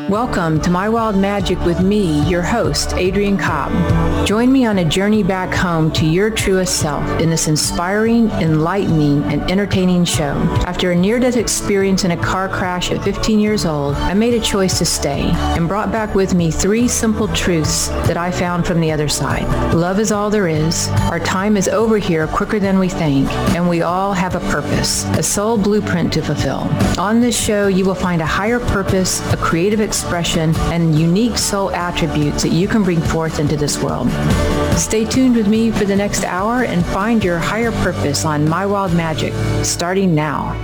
Welcome to My Wild Magic with me, your host, Adrienne Cobb. Join me on a journey back home to your truest self in this inspiring, enlightening, and entertaining show. After a near-death experience in a car crash at 15 years old, I made a choice to stay and brought back with me 3 simple truths that I found from the other side. Love is all there is. Our time is over here quicker than we think, and we all have a purpose, a soul blueprint to fulfill. On this show, you will find a higher purpose, a creative expression, and unique soul attributes that you can bring forth into this world. Stay tuned with me for the next hour and find your higher purpose on My Wild Magic, starting now.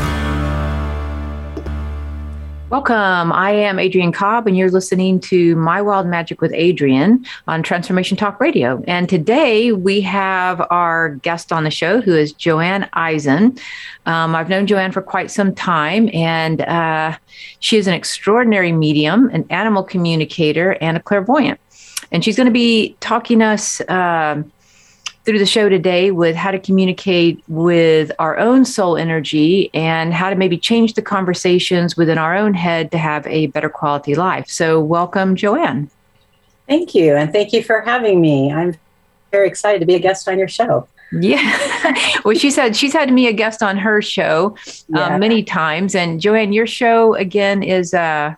Welcome. I am Adrienne Cobb, and you're listening to My Wild Magic with Adrienne on Transformation Talk Radio. And today we have our guest on the show, who is Joanne Eisen. I've known Joanne for quite some time, and she is an extraordinary medium, an animal communicator, and a clairvoyant. And she's going to be talking us through the show today with how to communicate with our own soul energy and how to maybe change the conversations within our own head to have a better quality life. So welcome, Joanne. Thank you. And thank you for having me. I'm very excited to be a guest on your show. Yeah. Well, she's had me a guest on her show many times. And Joanne, your show again is... I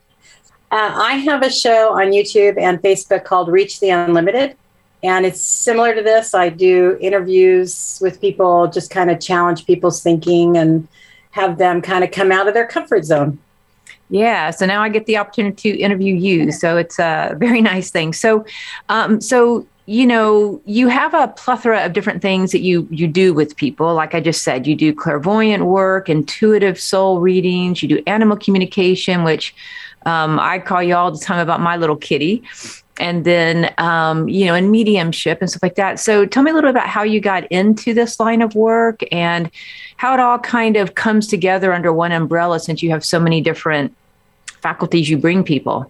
have a show on YouTube and Facebook called Reach the Unlimited. And it's similar to this. I do interviews with people, just kind of challenge people's thinking and have them kind of come out of their comfort zone. Yeah. So now I get the opportunity to interview you. So it's a very nice thing. So, you know, you have a plethora of different things that you do with people. Like I just said, you do clairvoyant work, intuitive soul readings, you do animal communication, which I call you all the time about my little kitty. And then, and mediumship and stuff like that. So tell me a little bit about how you got into this line of work and how it all kind of comes together under one umbrella, since you have so many different faculties you bring people.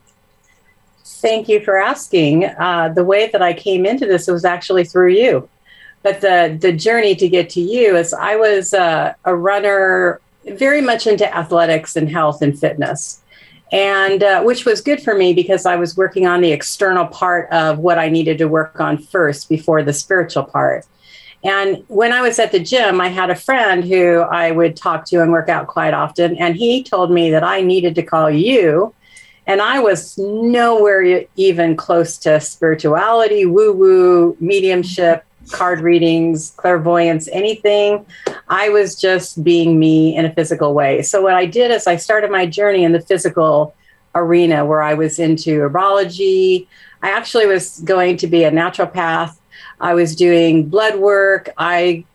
Thank you for asking. The way that I came into this was actually through you. But the journey to get to you is I was a runner, very much into athletics and health and fitness. And which was good for me because I was working on the external part of what I needed to work on first before the spiritual part. And when I was at the gym, I had a friend who I would talk to and work out quite often. And he told me that I needed to call you. And I was nowhere even close to spirituality, woo-woo, mediumship, card readings, clairvoyance, anything. I was just being me in a physical way. So what I did is I started my journey in the physical arena where I was into herbology. I actually was going to be a naturopath. I was doing blood work. I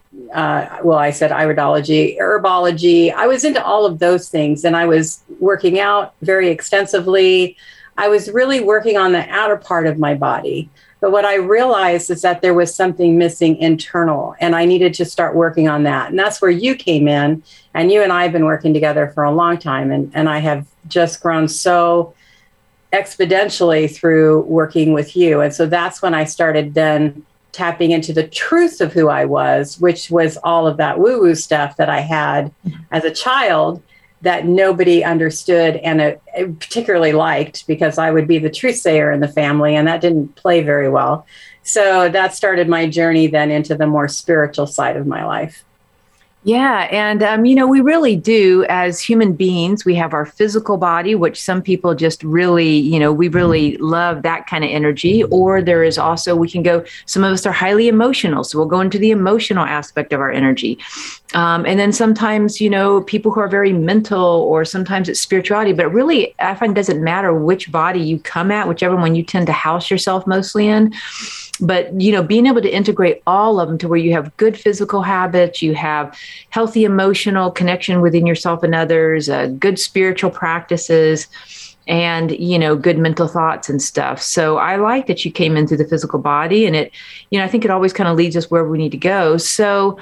said iridology, herbology. I was into all of those things, and I was working out very extensively. I was really working on the outer part of my body. But what I realized is that there was something missing internal, and I needed to start working on that. And that's where you came in, and you and I have been working together for a long time. And I have just grown so exponentially through working with you. And so that's when I started then tapping into the truth of who I was, which was all of that woo-woo stuff that I had as a child that nobody understood and particularly liked, because I would be the truth sayer in the family, and that didn't play very well. So that started my journey then into the more spiritual side of my life. Yeah. And, we really do, as human beings, we have our physical body, which some people just really, we really love that kind of energy. Or there is also, some of us are highly emotional. So we'll go into the emotional aspect of our energy. And then sometimes, people who are very mental, or sometimes it's spirituality, but really, I find it doesn't matter which body you come at, whichever one you tend to house yourself mostly in. But, being able to integrate all of them to where you have good physical habits, you have healthy emotional connection within yourself and others, good spiritual practices, and, good mental thoughts and stuff. So I like that you came into the physical body, and it, I think it always kind of leads us where we need to go. So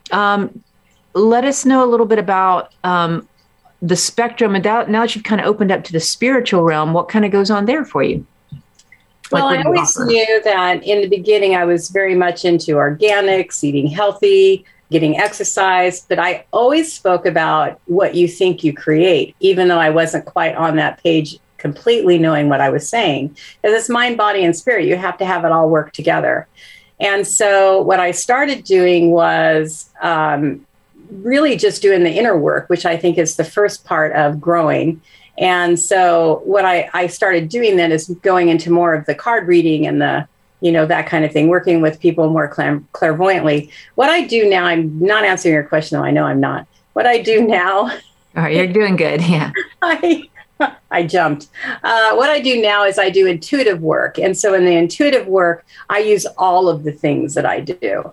let us know a little bit about the spectrum. And now that you've kind of opened up to the spiritual realm, what kind of goes on there for you? Well, I always knew that in the beginning, I was very much into organics, eating healthy, getting exercise, but I always spoke about what you think you create, even though I wasn't quite on that page completely knowing what I was saying. Because it's mind, body, and spirit. You have to have it all work together. And so what I started doing was really just doing the inner work, which I think is the first part of growing. And so what I started doing then is going into more of the card reading and the, that kind of thing, working with people more clairvoyantly. What I do now, I'm not answering your question, though. I know I'm not. What I do now. All right, you're doing good. Yeah. I jumped. What I do now is I do intuitive work. And so in the intuitive work, I use all of the things that I do.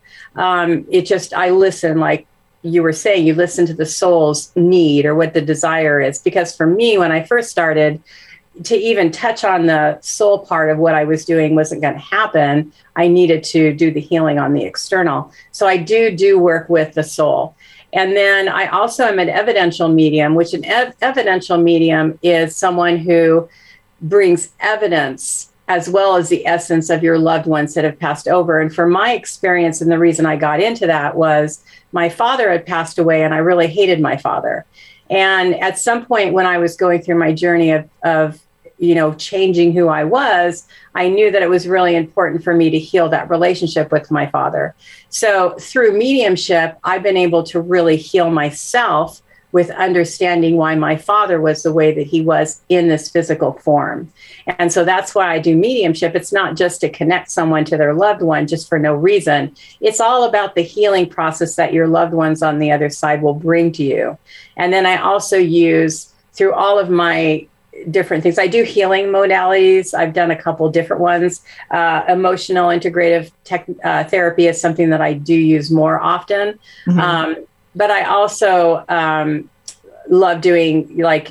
I listen, like you were saying, you listen to the soul's need or what the desire is. Because for me, when I first started, to even touch on the soul part of what I was doing wasn't going to happen. I needed to do the healing on the external. So I do work with the soul. And then I also am an evidential medium, which an evidential medium is someone who brings evidence as well as the essence of your loved ones that have passed over. And from my experience, and the reason I got into that was my father had passed away and I really hated my father. And at some point when I was going through my journey of changing who I was, I knew that it was really important for me to heal that relationship with my father. So through mediumship, I've been able to really heal myself with understanding why my father was the way that he was in this physical form. And so that's why I do mediumship. It's not just to connect someone to their loved one just for no reason. It's all about the healing process that your loved ones on the other side will bring to you. And then I also use, through all of my different things, I do healing modalities. I've done a couple different ones. Emotional integrative therapy is something that I do use more often. Mm-hmm. But I also love doing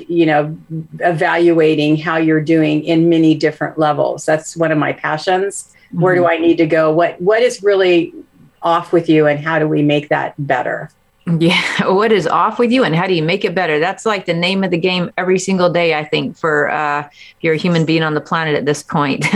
evaluating how you're doing in many different levels. That's one of my passions. Mm-hmm. Where do I need to go? What is really off with you and how do we make that better? Yeah. What is off with you and how do you make it better? That's like the name of the game every single day, I think, for if you're a human being on the planet at this point.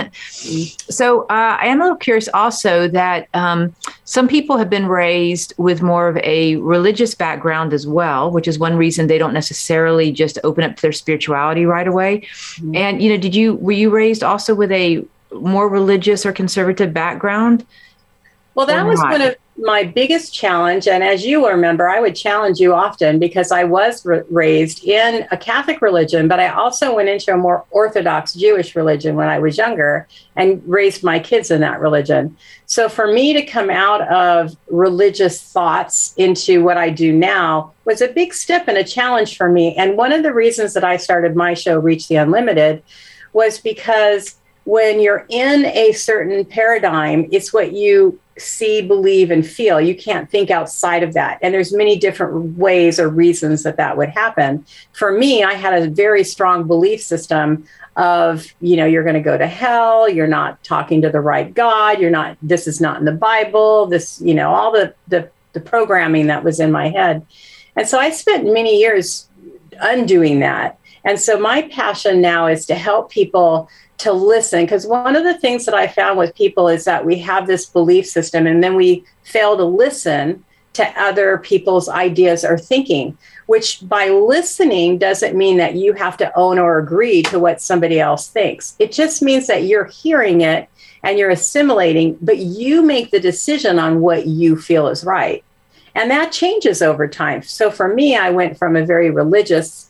So I am a little curious also that some people have been raised with more of a religious background as well, which is one reason they don't necessarily just open up to their spirituality right away. Mm-hmm. And, were you raised also with a more religious or conservative background? Well, that was one of my biggest challenge. And as you remember, I would challenge you often because I was raised in a Catholic religion, but I also went into a more Orthodox Jewish religion when I was younger and raised my kids in that religion. So for me to come out of religious thoughts into what I do now was a big step and a challenge for me. And one of the reasons that I started my show, Reach the Unlimited, was because when you're in a certain paradigm, it's what you see, believe, and feel. You can't think outside of that. And there's many different ways or reasons that would happen. For me, I had a very strong belief system of, you're going to go to hell. You're not talking to the right God. This is not in the Bible. This, all the programming that was in my head. And so I spent many years undoing that. And so my passion now is to help people to listen, because one of the things that I found with people is that we have this belief system and then we fail to listen to other people's ideas or thinking, which by listening doesn't mean that you have to own or agree to what somebody else thinks. It just means that you're hearing it and you're assimilating, but you make the decision on what you feel is right. And that changes over time. So for me, I went from a very religious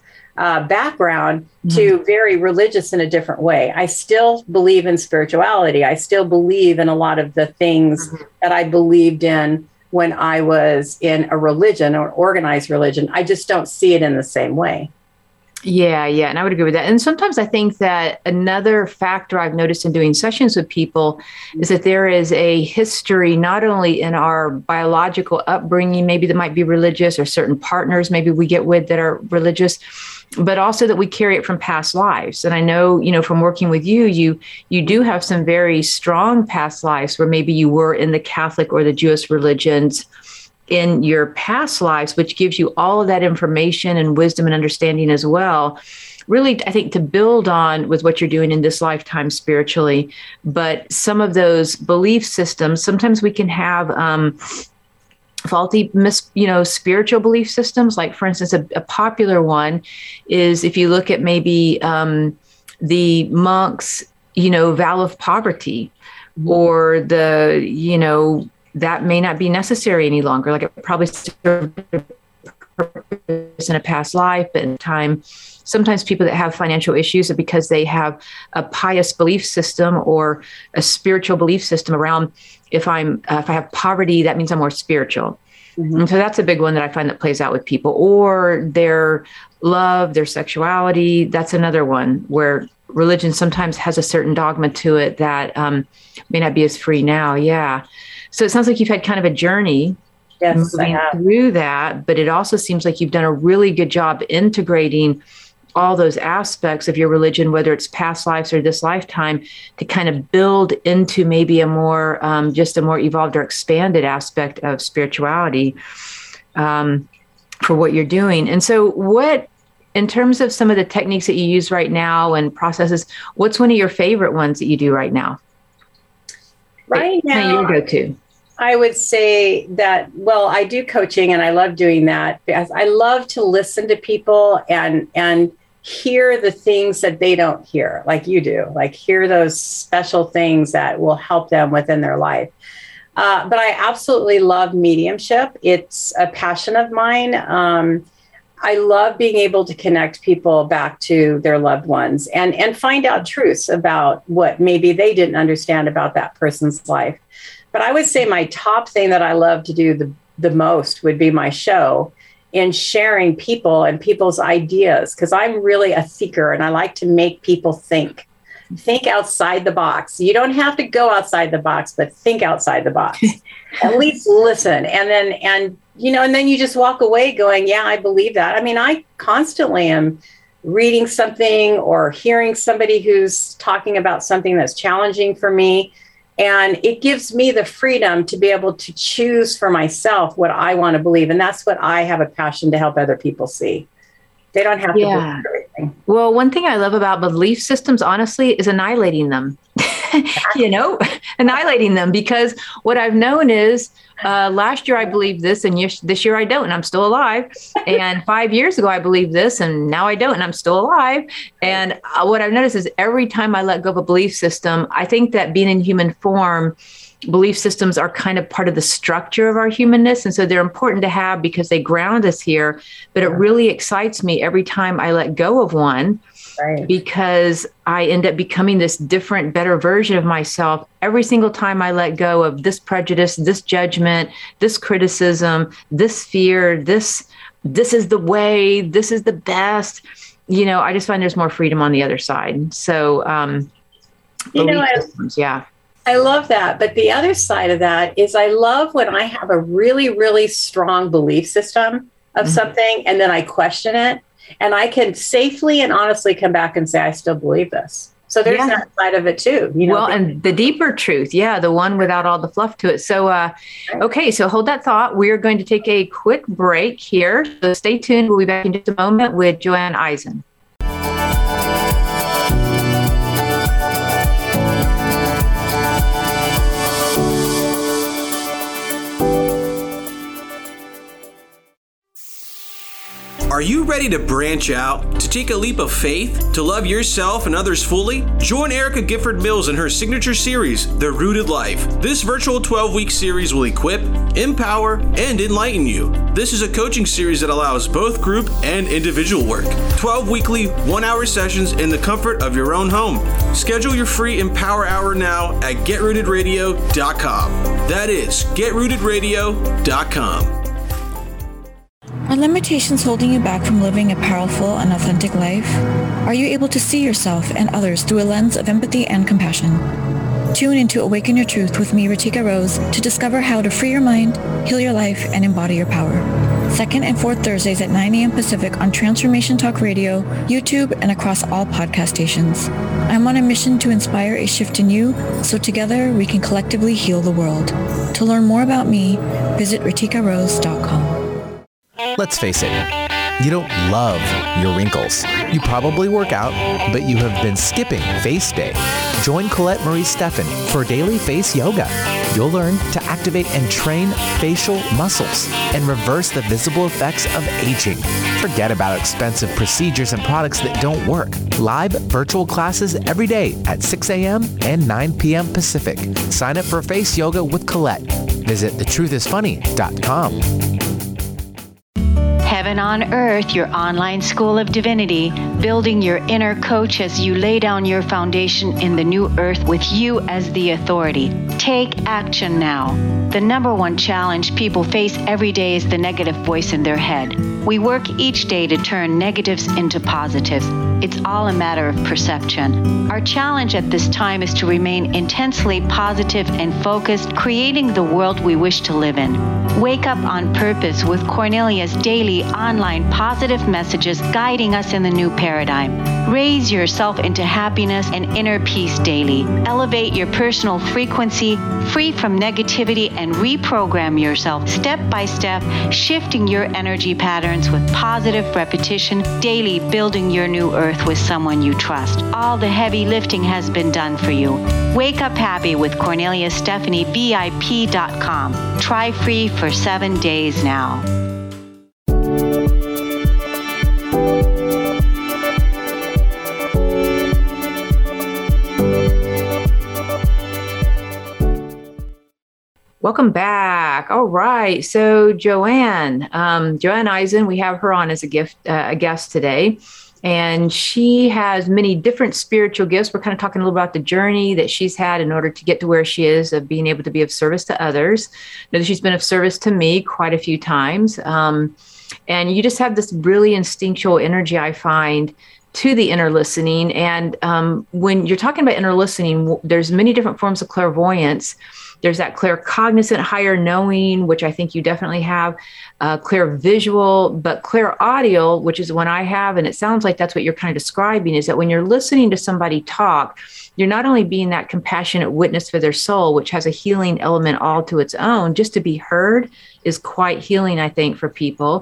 background to very religious in a different way. I still believe in spirituality. I still believe in a lot of the things that I believed in when I was in a religion or organized religion. I just don't see it in the same way. Yeah. And I would agree with that. And sometimes I think that another factor I've noticed in doing sessions with people is that there is a history, not only in our biological upbringing, maybe that might be religious, or certain partners maybe we get with that are religious, but also that we carry it from past lives. And I know, from working with you do have some very strong past lives where maybe you were in the Catholic or the Jewish religions in your past lives, which gives you all of that information and wisdom and understanding as well. Really, I think to build on with what you're doing in this lifetime spiritually, but some of those belief systems, sometimes we can have faulty, spiritual belief systems. Like, for instance, a popular one is if you look at maybe the monks, vow of poverty, or that may not be necessary any longer. Like it probably served a purpose in a past life, but in time, sometimes people that have financial issues are because they have a pious belief system or a spiritual belief system around if I have poverty, that means I'm more spiritual. Mm-hmm. And so that's a big one that I find that plays out with people, or their love, their sexuality. That's another one where religion sometimes has a certain dogma to it that may not be as free now. Yeah. So it sounds like you've had kind of a journey moving through that, but it also seems like you've done a really good job integrating all those aspects of your religion, whether it's past lives or this lifetime, to kind of build into maybe a more, just a more evolved or expanded aspect of spirituality for what you're doing. And so in terms of some of the techniques that you use right now and processes, what's one of your favorite ones that you do right now? Right now, your go-to. I would say that, I do coaching and I love doing that because I love to listen to people and hear the things that they don't hear, like you do, like hear those special things that will help them within their life. But I absolutely love mediumship. It's a passion of mine. I love being able to connect people back to their loved ones and find out truths about what maybe they didn't understand about that person's life. But I would say my top thing that I love to do the most would be my show in sharing people and people's ideas, because I'm really a thinker and I like to make people think outside the box. You don't have to go outside the box, but think outside the box. At least listen. And then you just walk away going, yeah, I believe that. I mean, I constantly am reading something or hearing somebody who's talking about something that's challenging for me. And it gives me the freedom to be able to choose for myself what I want to believe. And that's what I have a passion to help other people see. They don't have to believe everything. Well, one thing I love about belief systems, honestly, is annihilating them. Annihilating them, because what I've known is last year I believed this and this year I don't, and I'm still alive. And 5 years ago I believed this and now I don't, and I'm still alive. And what I've noticed is every time I let go of a belief system, I think that being in human form, belief systems are kind of part of the structure of our humanness. And so they're important to have because they ground us here. But it really excites me every time I let go of one. Right. Because I end up becoming this different, better version of myself every single time I let go of this prejudice, this judgment, this criticism, this fear, this is the way, this is the best. I just find there's more freedom on the other side. So, I love that. But the other side of that is I love when I have a really, really strong belief system of something and then I question it. And I can safely and honestly come back and say, I still believe this. So there's that side of it too. Well, and the deeper truth. Yeah. The one without all the fluff to it. So, okay. So hold that thought. We are going to take a quick break here. So stay tuned. We'll be back in just a moment with Joanne Eisen. Are you ready to branch out, to take a leap of faith, to love yourself and others fully? Join Erica Gifford Mills in her signature series, The Rooted Life. This virtual 12-week series will equip, empower, and enlighten you. This is a coaching series that allows both group and individual work. 12 weekly, 1-hour sessions in the comfort of your own home. Schedule your free Empower Hour now at GetRootedRadio.com. That is GetRootedRadio.com. Are limitations holding you back from living a powerful and authentic life? Are you able to see yourself and others through a lens of empathy and compassion? Tune in to Awaken Your Truth with me, Ritika Rose, to discover how to free your mind, heal your life, and embody your power. Second and fourth Thursdays at 9 a.m. Pacific on Transformation Talk Radio, YouTube, and across all podcast stations. I'm on a mission to inspire a shift in you, so together we can collectively heal the world. To learn more about me, visit RitikaRose.com. Let's face it, You don't love your wrinkles. You probably work out, but you have been skipping Face Day. Join Colette Marie Steffen for daily face yoga. You'll learn to activate and train facial muscles and reverse the visible effects of aging. Forget about expensive procedures and products that don't work. Live virtual classes every day at 6 a.m. and 9 p.m. Pacific. Sign up for Face Yoga with Colette. Visit thetruthisfunny.com. Heaven on Earth, your online school of divinity, building your inner coach as you lay down your foundation in the new earth with you as the authority. Take action now. The number one challenge people face every day is the negative voice in their head. We work each day to turn negatives into positives. It's all a matter of perception. Our challenge at this time is to remain intensely positive and focused, creating the world we wish to live in. Wake up on purpose with Cornelia's daily online positive messages guiding us in the new paradigm. Raise yourself into happiness and inner peace daily. Elevate your personal frequency, free from negativity, and reprogram yourself step by step, shifting your energy patterns with positive repetition, daily building your new earth with someone you trust. All the heavy lifting has been done for you. Wake up happy with Cornelia Stephanie, VIP.com. Try free for 7 days now. Welcome back. All right. So Joanne Eisen, we have her on as a guest today. And she has many different spiritual gifts. We're kind of talking a little about the journey that she's had in order to get to where she is, of being able to be of service to others. I know that she's been of service to me quite a few times. And you just have this really instinctual energy, I find, to the inner listening. And when you're talking about inner listening, there's many different forms of clairvoyance. There's that claircognizant higher knowing, which I think you definitely have, clairvisual, but clairaudial, which is the one I have. And it sounds like that's what you're kind of describing, is that when you're listening to somebody talk, you're not only being that compassionate witness for their soul, which has a healing element all to its own. Just to be heard is quite healing, I think, for people.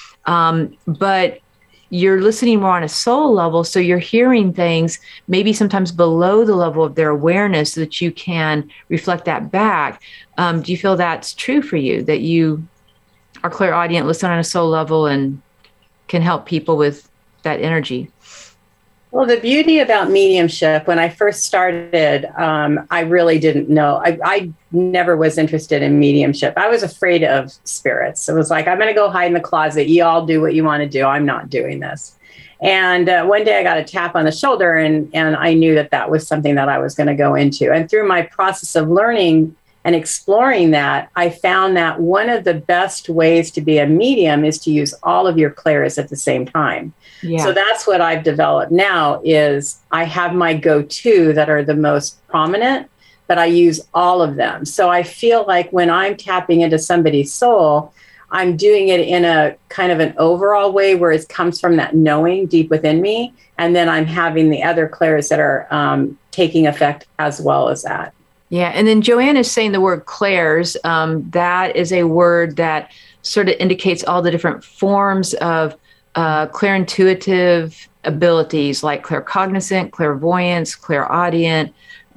But you're listening more on a soul level. So you're hearing things maybe sometimes below the level of their awareness so that you can reflect that back. Do you feel that's true for you, that you are clairaudient, listen on a soul level, and can help people with that energy? Well, the beauty about mediumship, when I first started, I really didn't know. I never was interested in mediumship. I was afraid of spirits. It was like, I'm going to go hide in the closet. You all do what you want to do. I'm not doing this. And one day I got a tap on the shoulder, and I knew that that was something that I was going to go into. And through my process of learning and exploring that, I found that one of the best ways to be a medium is to use all of your clairs at the same time. Yeah. So that's what I've developed now, is I have my go-to that are the most prominent, but I use all of them. So I feel like when I'm tapping into somebody's soul, I'm doing it in a kind of an overall way where it comes from that knowing deep within me. And then I'm having the other clairs that are taking effect as well as that. Yeah. And then Joanne is saying the word clairs. That is a word that sort of indicates all the different forms of clairintuitive abilities, like claircognizant, clairvoyance, clairaudient,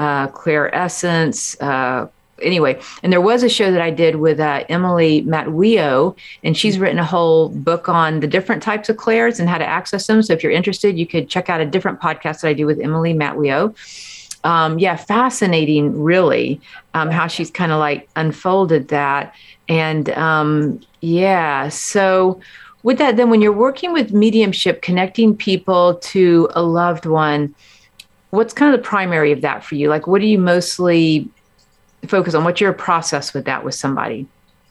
clairessence. Anyway, and there was a show that I did with Emily Matweo, and she's written a whole book on the different types of clairs and how to access them. So if you're interested, you could check out a different podcast that I do with Emily Matweo. Fascinating, really, how she's kind of like unfolded that. And so with that, then when you're working with mediumship, connecting people to a loved one, what's kind of the primary of that for you? Like, what do you mostly focus on? What's your process with that with somebody?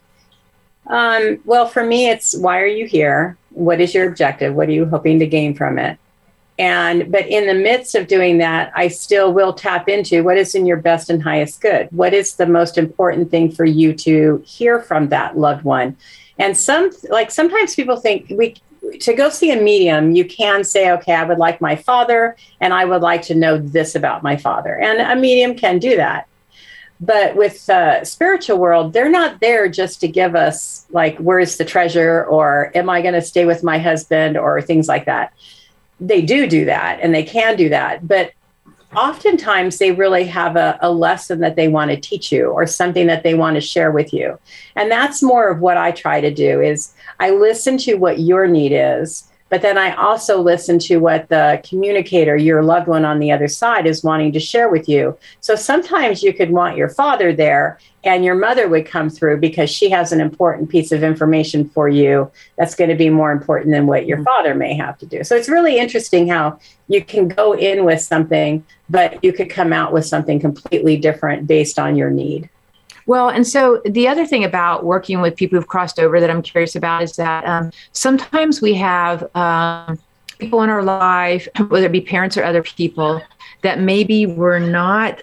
Well, for me, it's, why are you here? What is your objective? What are you hoping to gain from it? But in the midst of doing that, I still will tap into what is in your best and highest good. What is the most important thing for you to hear from that loved one? And sometimes people think to go see a medium, you can say, okay, I would like my father, and I would like to know this about my father. And a medium can do that. But with the spiritual world, they're not there just to give us like, where's the treasure, or am I going to stay with my husband, or things like that. They do that, and they can do that. But oftentimes they really have a lesson that they want to teach you, or something that they want to share with you. And that's more of what I try to do, is I listen to what your need is, but then I also listen to what the communicator, your loved one on the other side, is wanting to share with you. So sometimes you could want your father there, and your mother would come through because she has an important piece of information for you that's going to be more important than what your father may have to do. So it's really interesting how you can go in with something, but you could come out with something completely different based on your need. Well, and so the other thing about working with people who've crossed over that I'm curious about is that sometimes we have people in our life, whether it be parents or other people, that maybe were not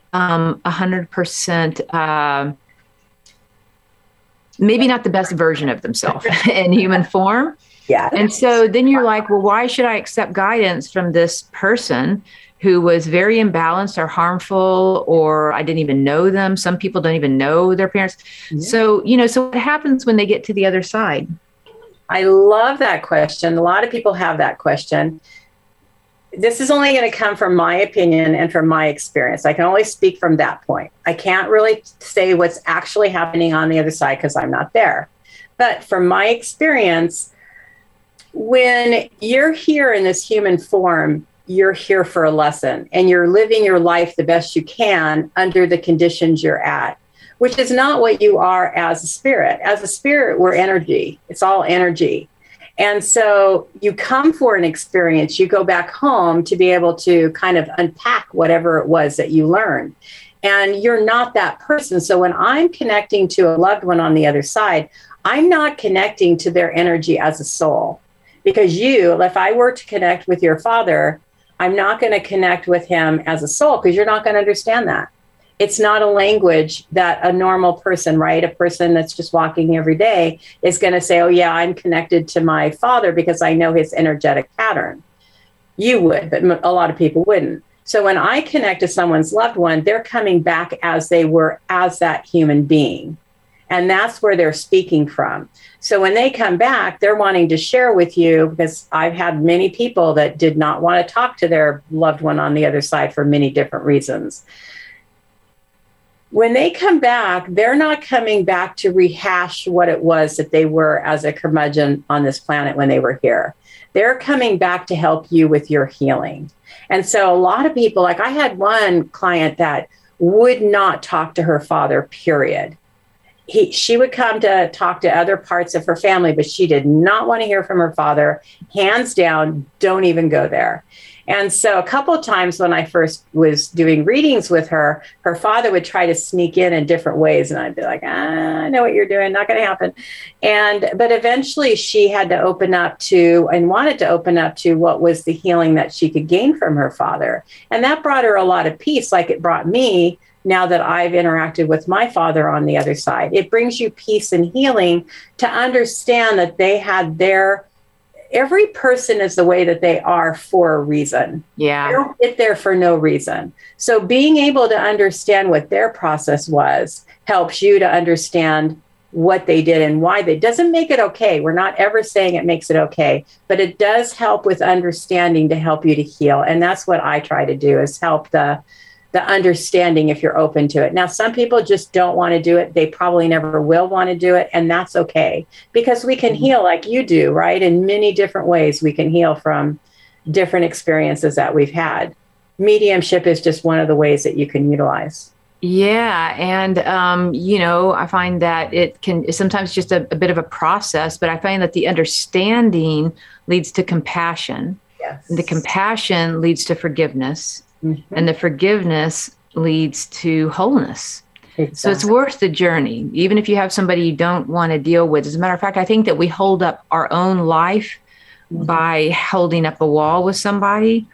100%, maybe not the best version of themselves in human form. Yeah. And so then you're like, well, why should I accept guidance from this person who was very imbalanced or harmful, or I didn't even know them? Some people don't even know their parents. Yeah. So, so what happens when they get to the other side? I love that question. A lot of people have that question. This is only going to come from my opinion and from my experience. I can only speak from that point. I can't really say what's actually happening on the other side because I'm not there. But from my experience, when you're here in this human form, you're here for a lesson, and you're living your life the best you can under the conditions you're at, which is not what you are as a spirit. As a spirit, we're energy. It's all energy. And so you come for an experience, you go back home to be able to kind of unpack whatever it was that you learned. And you're not that person. So when I'm connecting to a loved one on the other side, I'm not connecting to their energy as a soul. Because if I were to connect with your father, I'm not going to connect with him as a soul, because you're not going to understand that. It's not a language that a normal person, right? A person that's just walking every day is going to say, oh yeah, I'm connected to my father because I know his energetic pattern. You would, but a lot of people wouldn't. So when I connect to someone's loved one, they're coming back as they were, as that human being. And that's where they're speaking from. So when they come back, they're wanting to share with you, because I've had many people that did not want to talk to their loved one on the other side for many different reasons. When they come back, they're not coming back to rehash what it was that they were as a curmudgeon on this planet when they were here. They're coming back to help you with your healing. And so a lot of people, like I had one client that would not talk to her father, period. She would come to talk to other parts of her family, but she did not want to hear from her father. Hands down, don't even go there. And so a couple of times when I first was doing readings with her, her father would try to sneak in different ways. And I'd be like, I know what you're doing, not going to happen. But eventually she had to open up to, and wanted to open up to, what was the healing that she could gain from her father. And that brought her a lot of peace, like it brought me. Now that I've interacted with my father on the other side, it brings you peace and healing to understand that they had every person is the way that they are for a reason. Yeah. They don't get there for no reason. So being able to understand what their process was helps you to understand what they did and why they doesn't make it okay. We're not ever saying it makes it okay, but it does help with understanding to help you to heal. And that's what I try to do, is help the understanding if you're open to it. Now, some people just don't want to do it. They probably never will want to do it. And that's okay, because we can heal like you do, right? In many different ways, we can heal from different experiences that we've had. Mediumship is just one of the ways that you can utilize. Yeah. And, I find that it can sometimes just a bit of a process, but I find that the understanding leads to compassion. Yes. And the compassion leads to forgiveness. Mm-hmm. And the forgiveness leads to wholeness. Exactly. So it's worth the journey, even if you have somebody you don't want to deal with. As a matter of fact, I think that we hold up our own life by holding up a wall with somebody.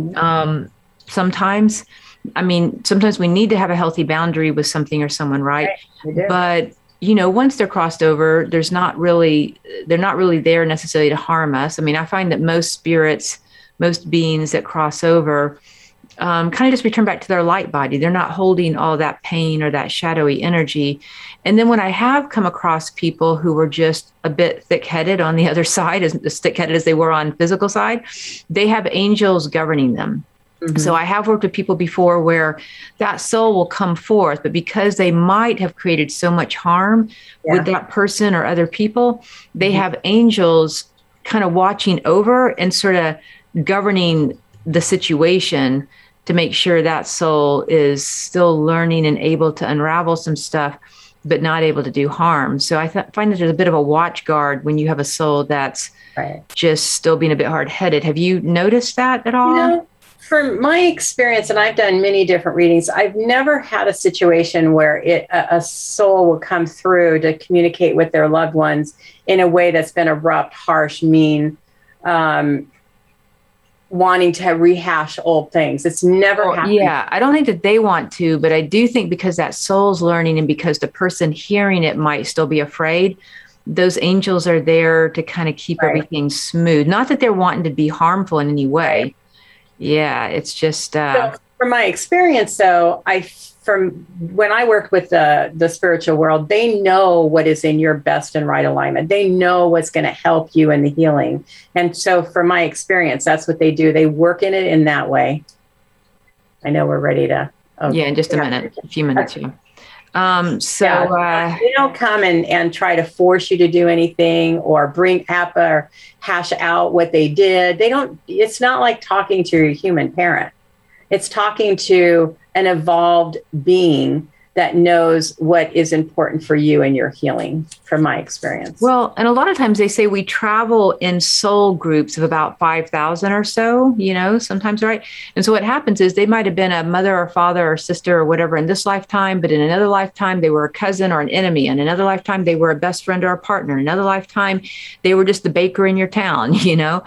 Sometimes we need to have a healthy boundary with something or someone, right? But once they're crossed over, they're not really there necessarily to harm us. I find that most spirits, most beings that cross over, kind of just return back to their light body. They're not holding all that pain or that shadowy energy. And then when I have come across people who were just a bit thick-headed on the other side, as thick-headed as they were on physical side, they have angels governing them. Mm-hmm. So I have worked with people before where that soul will come forth, but because they might have created so much harm with that person or other people, they have angels kind of watching over and sort of governing the situation to make sure that soul is still learning and able to unravel some stuff, but not able to do harm. So I find that there's a bit of a watch guard when you have a soul that's just still being a bit hard-headed. Have you noticed that at all? You know, from my experience, and I've done many different readings, I've never had a situation where a soul will come through to communicate with their loved ones in a way that's been abrupt, harsh, mean, wanting to rehash old things. It's never happened. Yeah, I don't think that they want to, but I do think because that soul's learning and because the person hearing it might still be afraid, those angels are there to kind of keep everything smooth. Not that they're wanting to be harmful in any way. Right. Yeah, it's just... So from my experience, though, from when I worked with the spiritual world, they know what is in your best and right alignment. They know what's going to help you in the healing. And so from my experience, that's what they do. They work in it in that way. I know we're ready to... in just a few minutes. They don't come and try to force you to do anything or bring up or hash out what they did. It's not like talking to your human parent. It's talking to an evolved being that knows what is important for you and your healing, from my experience. Well, and a lot of times they say we travel in soul groups of about 5,000 or so, sometimes, right? And so what happens is they might have been a mother or father or sister or whatever in this lifetime, but in another lifetime, they were a cousin or an enemy. In another lifetime, they were a best friend or a partner. In another lifetime, they were just the baker in your town,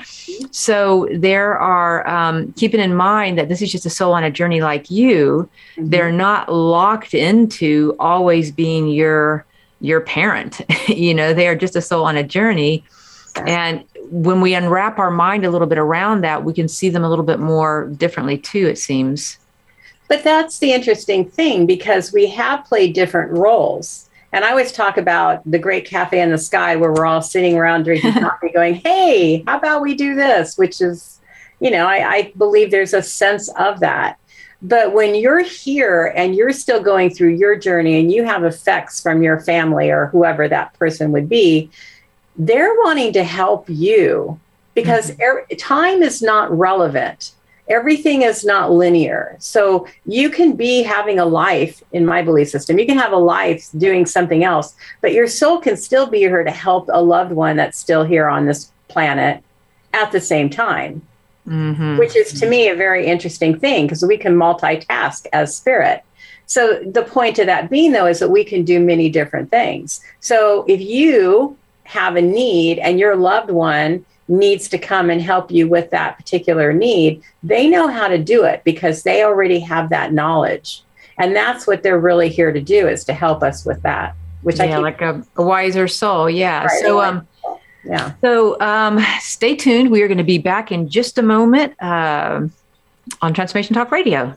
So there are, keeping in mind that this is just a soul on a journey like you, they're not locked into always being your parent. They are just a soul on a journey. And when we unwrap our mind a little bit around that, we can see them a little bit more differently too, it seems. But that's the interesting thing, because we have played different roles. And I always talk about the Great Cafe in the Sky, where we're all sitting around drinking coffee going, hey, how about we do this? Which is, I believe there's a sense of that. But when you're here and you're still going through your journey and you have effects from your family or whoever that person would be, they're wanting to help you, because time is not relevant. Everything is not linear. So you can be having a life, in my belief system, you can have a life doing something else, but your soul can still be here to help a loved one that's still here on this planet at the same time. Which is, to me, a very interesting thing, because we can multitask as spirit. So the point of that being, though, is that we can do many different things. So if you have a need and your loved one needs to come and help you with that particular need, they know how to do it because they already have that knowledge. And that's what they're really here to do, is to help us with that. Which like a wiser soul. Yeah. Right, so, So stay tuned. We are going to be back in just a moment on Transformation Talk Radio.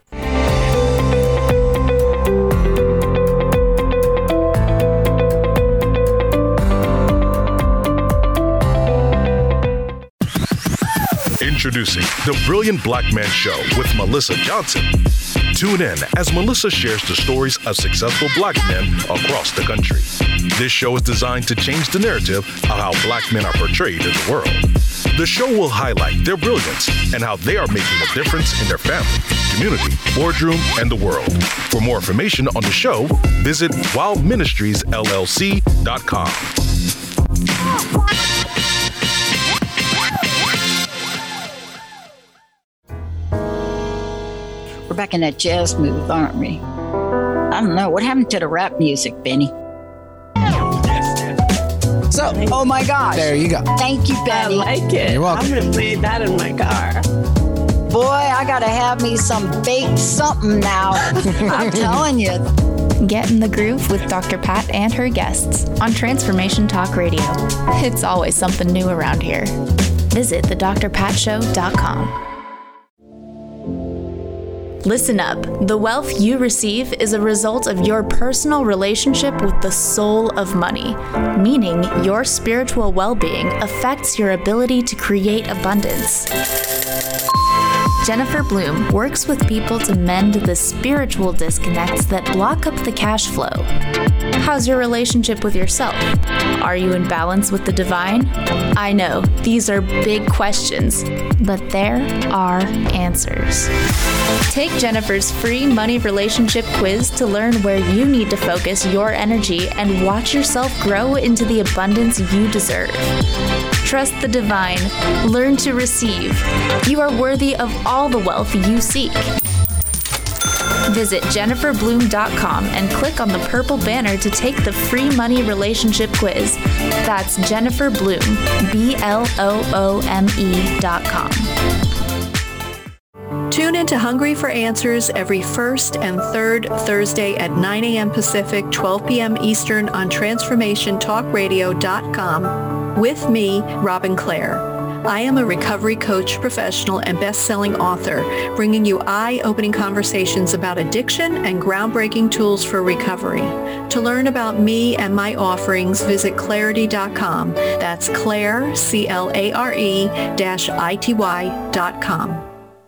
Introducing The Brilliant Black Man Show with Melissa Johnson. Tune in as Melissa shares the stories of successful Black men across the country. This show is designed to change the narrative of how Black men are portrayed in the world. The show will highlight their brilliance and how they are making a difference in their family, community, boardroom, and the world. For more information on the show, visit wildministriesllc.com. We're back in that jazz mood, aren't we? I don't know. What happened to the rap music, Benny? So, oh my gosh. There you go. Thank you, Benny. I like it. You're welcome. I'm going to play that in my car. Boy, I got to have me some baked something now. I'm telling you. Get in the groove with Dr. Pat and her guests on Transformation Talk Radio. It's always something new around here. Visit thedrpatshow.com. Listen up. The wealth you receive is a result of your personal relationship with the soul of money, meaning your spiritual well-being affects your ability to create abundance. Jennifer Bloom works with people to mend the spiritual disconnects that block up the cash flow. How's your relationship with yourself? Are you in balance with the divine? I know, these are big questions, but there are answers. Take Jennifer's free money relationship quiz to learn where you need to focus your energy and watch yourself grow into the abundance you deserve. Trust the divine. Learn to receive. You are worthy of all the wealth you seek. Visit jenniferbloom.com and click on the purple banner to take the free money relationship quiz. That's Jennifer Bloom, BLOOME.com. Tune into Hungry for Answers every first and third Thursday at 9 a.m. Pacific, 12 p.m. Eastern on TransformationTalkRadio.com with me, Robin Clare. I am a recovery coach, professional, and best-selling author, bringing you eye-opening conversations about addiction and groundbreaking tools for recovery. To learn about me and my offerings, visit Clarity.com. That's Clare, CLARE-ITY.com.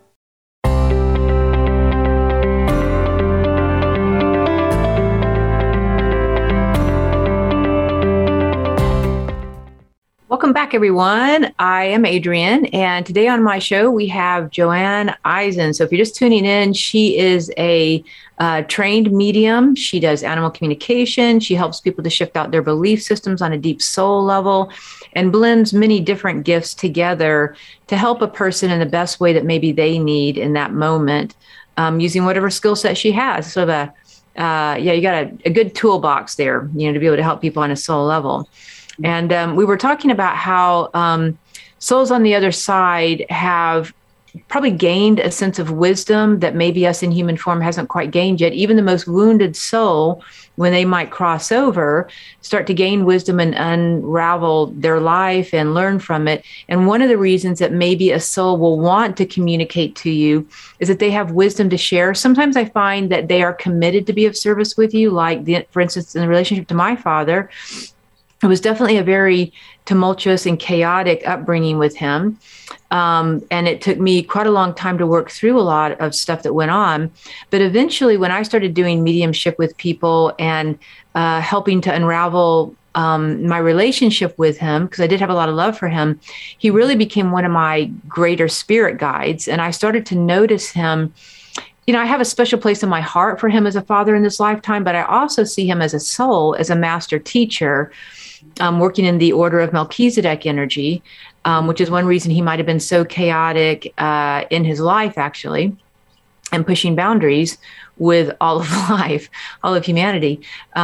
Welcome back, everyone. I am Adrienne, and today on my show, we have Joanne Eisen. So if you're just tuning in, she is a trained medium. She does animal communication. She helps people to shift out their belief systems on a deep soul level and blends many different gifts together to help a person in the best way that maybe they need in that moment, using whatever skill set she has. So you got a good toolbox there, to be able to help people on a soul level. And we were talking about how souls on the other side have probably gained a sense of wisdom that maybe us in human form hasn't quite gained yet. Even the most wounded soul, when they might cross over, start to gain wisdom and unravel their life and learn from it. And one of the reasons that maybe a soul will want to communicate to you is that they have wisdom to share. Sometimes I find that they are committed to be of service with you, like, for instance, in the relationship to my father. It was definitely a very tumultuous and chaotic upbringing with him. And it took me quite a long time to work through a lot of stuff that went on. But eventually, when I started doing mediumship with people and helping to unravel my relationship with him, because I did have a lot of love for him, he really became one of my greater spirit guides. And I started to notice him. I have a special place in my heart for him as a father in this lifetime, but I also see him as a soul, as a master teacher, working in the order of Melchizedek energy, which is one reason he might have been so chaotic in his life, actually, and pushing boundaries with all of life, all of humanity.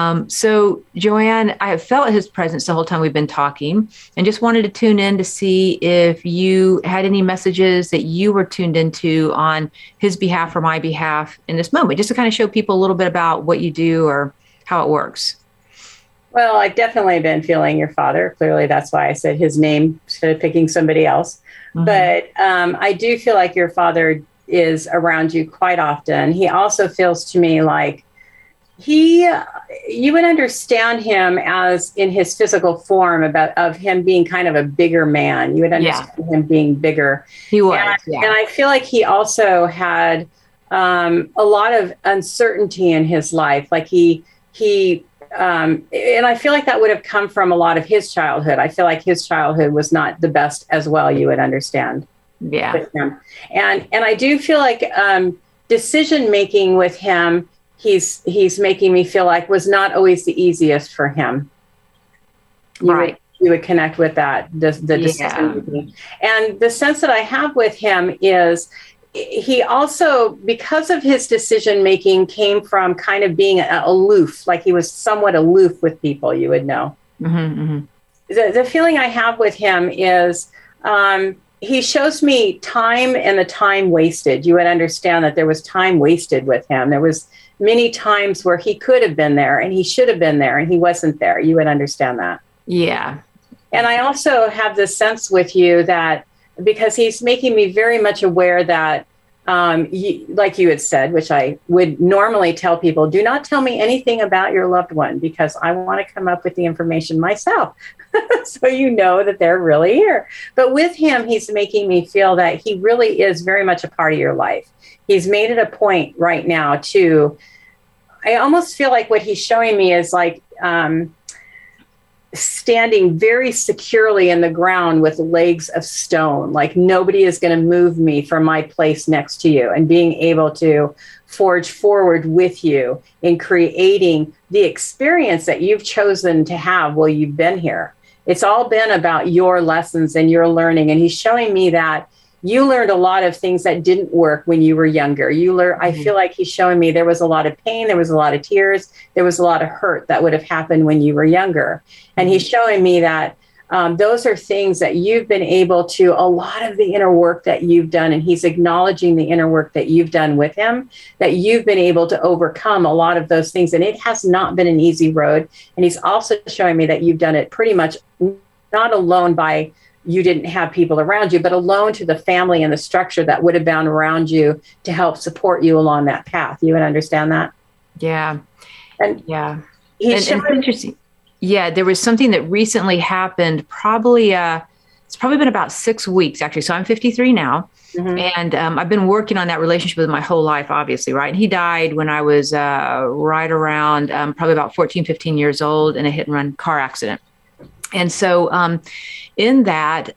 So, Joanne, I have felt his presence the whole time we've been talking, and just wanted to tune in to see if you had any messages that you were tuned into on his behalf or my behalf in this moment, just to kind of show people a little bit about what you do or how it works. Well, I've definitely been feeling your father. Clearly, that's why I said his name instead of picking somebody else. Mm-hmm. But I do feel like your father is around you quite often. He also feels to me like you would understand him as in his physical form of him being kind of a bigger man. You would understand him being bigger. He was. And I feel like he also had a lot of uncertainty in his life. Like and I feel like that would have come from a lot of his childhood. I feel like his childhood was not the best as well, you would understand. Yeah. And I do feel like decision making with him, he's making me feel like was not always the easiest for him. You would connect with that, the decision making. And the sense that I have with him is he also, because of his decision making, came from kind of being aloof, like he was somewhat aloof with people, you would know. Mm-hmm, mm-hmm. The feeling I have with him is he shows me time and the time wasted. You would understand that there was time wasted with him. There was many times where he could have been there and he should have been there and he wasn't there. You would understand that. Yeah. And I also have this sense with you that because he's making me very much aware that like you had said, which I would normally tell people, do not tell me anything about your loved one because I want to come up with the information myself. So you know that they're really here. But with him, he's making me feel that he really is very much a part of your life. He's made it a point right now to, I almost feel like what he's showing me is like standing very securely in the ground with legs of stone, like nobody is going to move me from my place next to you, and being able to forge forward with you in creating the experience that you've chosen to have while you've been here. It's all been about your lessons and your learning. And he's showing me that you learned a lot of things that didn't work when you were younger. I feel like he's showing me there was a lot of pain, there was a lot of tears, there was a lot of hurt that would have happened when you were younger. And he's showing me that those are things that you've been able to, a lot of the inner work that you've done, and he's acknowledging the inner work that you've done with him, that you've been able to overcome a lot of those things. And it has not been an easy road. And he's also showing me that you've done it pretty much not alone by, you didn't have people around you, but alone to the family and the structure that would have been around you to help support you along that path. You would understand that? Yeah. And yeah. It's interesting. Yeah, there was something that recently happened, it's probably been about 6 weeks, actually. So I'm 53 now. And I've been working on that relationship with my whole life, obviously, right? And he died when I was right around probably about 14, 15 years old in a hit and run car accident. And so in that,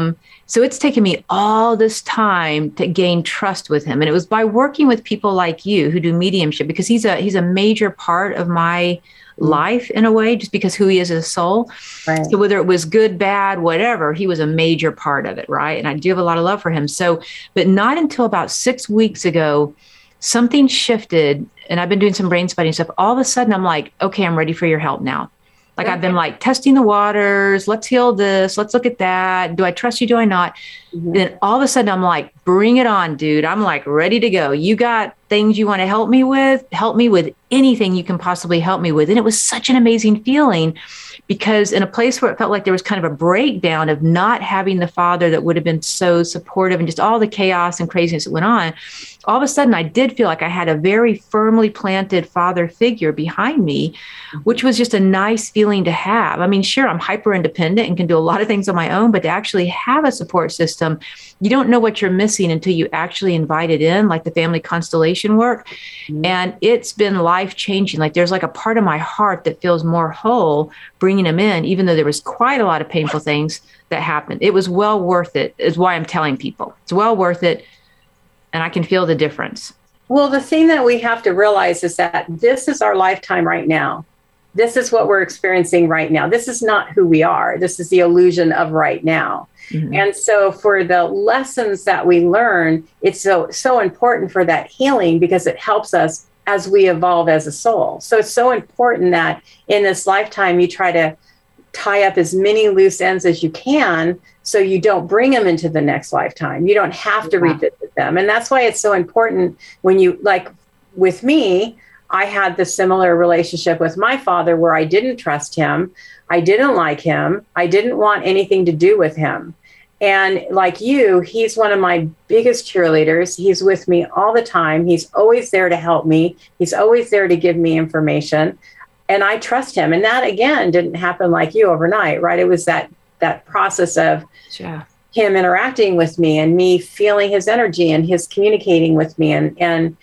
so it's taken me all this time to gain trust with him. And it was by working with people like you who do mediumship, because he's a major part of my life in a way, just because who he is as a soul. Right. So whether it was good, bad, whatever, he was a major part of it. Right. And I do have a lot of love for him. So, but not until about 6 weeks ago, something shifted, and I've been doing some brain spotting stuff. All of a sudden I'm like, okay, I'm ready for your help now. Like I've been like testing the waters. Let's heal this. Let's look at that. Do I trust you? Do I not? Then all of a sudden I'm like, bring it on, dude. I'm like ready to go. You got things you want to help me with? Help me with anything you can possibly help me with. And it was such an amazing feeling, because in a place where it felt like there was kind of a breakdown of not having the father that would have been so supportive and just all the chaos and craziness that went on, all of a sudden I did feel like I had a very firmly planted father figure behind me, which was just a nice feeling to have. I mean, sure, I'm hyper independent and can do a lot of things on my own, but to actually have a support system, you don't know what you're missing until you actually invite it in, like the family constellation work. And it's been life changing. Like there's like a part of my heart that feels more whole bringing him in, even though there was quite a lot of painful things that happened. It was well worth it, is why I'm telling people. It's well worth it. And I can feel the difference. Well, the thing that we have to realize is that this is our lifetime right now. This is what we're experiencing right now. This is not who we are. This is the illusion of right now. And so for the lessons that we learn, it's so important for that healing, because it helps us as we evolve as a soul. So it's so important that in this lifetime, you try to tie up as many loose ends as you can, so you don't bring them into the next lifetime. You don't have to revisit them. And that's why it's so important when you, like with me, I had the similar relationship with my father where I didn't trust him. I didn't like him. I didn't want anything to do with him. And like you, he's one of my biggest cheerleaders. He's with me all the time. He's always there to help me. He's always there to give me information. And I trust him. And that, again, didn't happen like you overnight, right? It was that process of him interacting with me and me feeling his energy and his communicating with me. And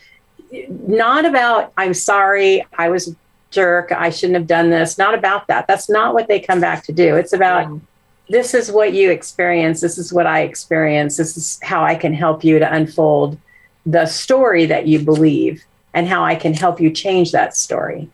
not about, I'm sorry, I was a jerk, I shouldn't have done this. Not about that. That's not what they come back to do. It's about, this is what you experience. This is what I experience. This is how I can help you to unfold the story that you believe, and how I can help you change that story.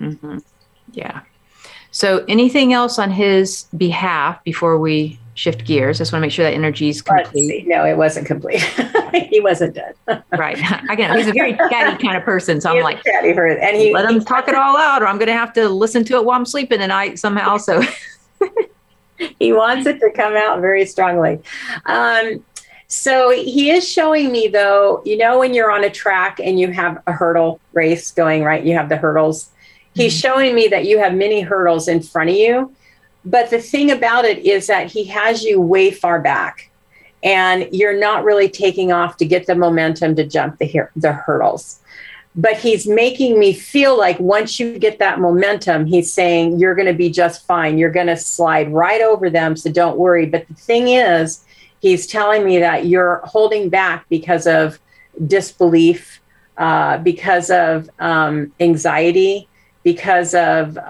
Yeah. So anything else on his behalf before we shift gears? I just want to make sure that energy is complete. No, it wasn't complete. He wasn't done. Right. Again, he's a very chatty kind of person. So I'm like, chatty for it. And let him talk it all out, or I'm going to have to listen to it while I'm sleeping tonight somehow. So he wants it to come out very strongly. So he is showing me, though, when you're on a track and you have a hurdle race going, right? You have the hurdles. He's showing me that you have many hurdles in front of you. But the thing about it is that he has you way far back. and you're not really taking off to get the momentum to jump the hurdles. But he's making me feel like once you get that momentum, he's saying you're going to be just fine. You're going to slide right over them, so don't worry. But the thing is, he's telling me that you're holding back because of disbelief, because of anxiety, because of